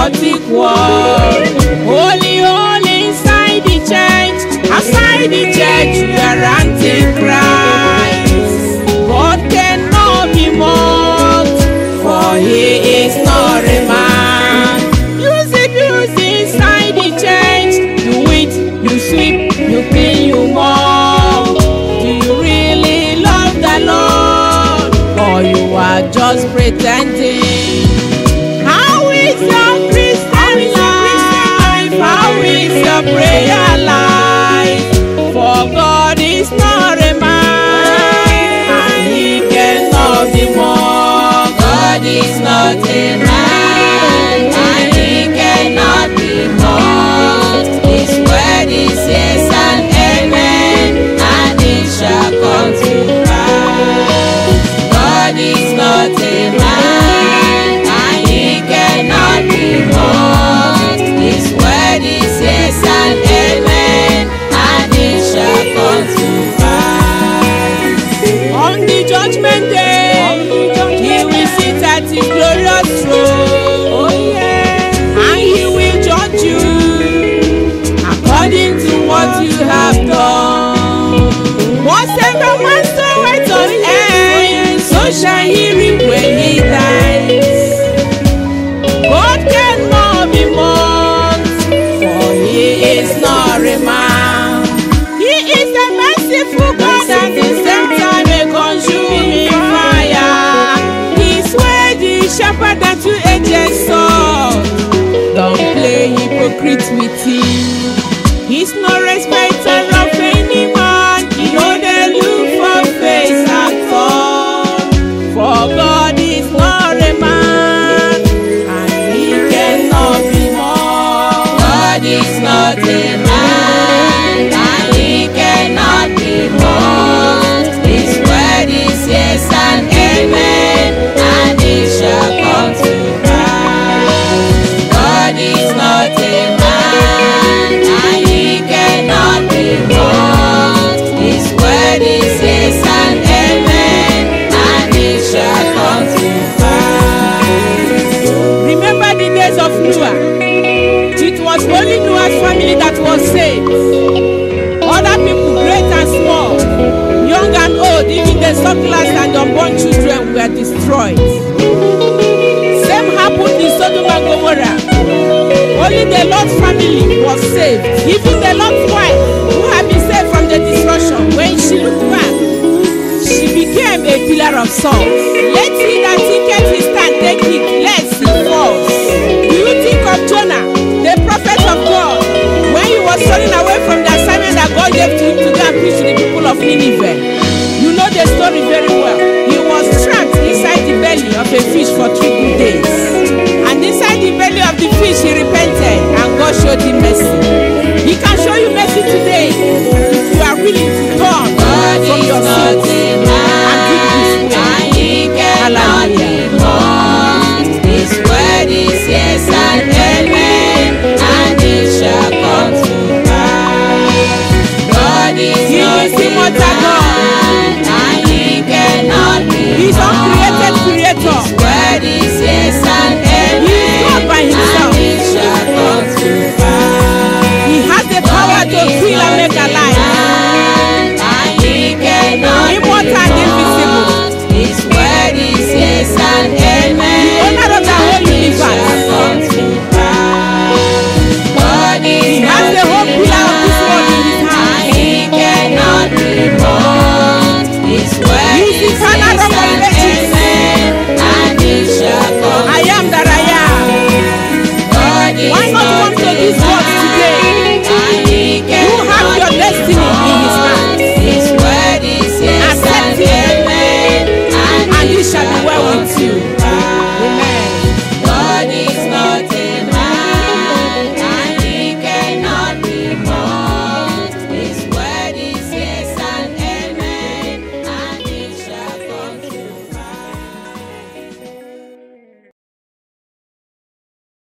chaotic world. Holy, holy inside the church, outside the church we are antichrist. God cannot be mocked, for he is not a man. Use it inside the church. You eat, you sweep, you clean, you mop. Do you really love the Lord, or you are just pretending? How is your Christian life? How is your prayer life? For God is not a man, and he cannot be mocked. God is not a man, and he cannot be mocked. His word is yes and amen, and it shall come to pass. God is not a man, and he cannot be mocked. His word is yes and amen, and it shall come to pass. On the judgment day, he will sit at his glorious throne. Oh yeah, and he will judge you according to what you have done. Whatever man soweth on earth, so shall he reap when he dies. God cannot be mocked, for he is not a man. He is a merciful God, at the same time a consuming fire. His word is sharper than two-edged sword. Don't play hypocrite with him. He's no respecter of any man. He don't look for face at all. For God is not a man, and he cannot be mocked. God is not a man, and he cannot be mocked. His word is yes and amen, and it shall come to pass. God is not a man, and he cannot be mocked. His word is yes and amen, and it shall come to pass. Remember the days of Noah. It was only Noah's family that was saved. Other people, great and small, young and old, even the sucklers and unborn children were destroyed. Same happened in Sodom and Gomorrah. Only the Lord's family was saved. Even the Lord's wife, who had been saved from the destruction, when she looked back, she became a pillar of salt. Let he that thinketh his stand take it, lest he falls. Do you think of Jonah, the prophet of God, when he was running away from the assignment that God gave to him to go and preach to the people of Nineveh?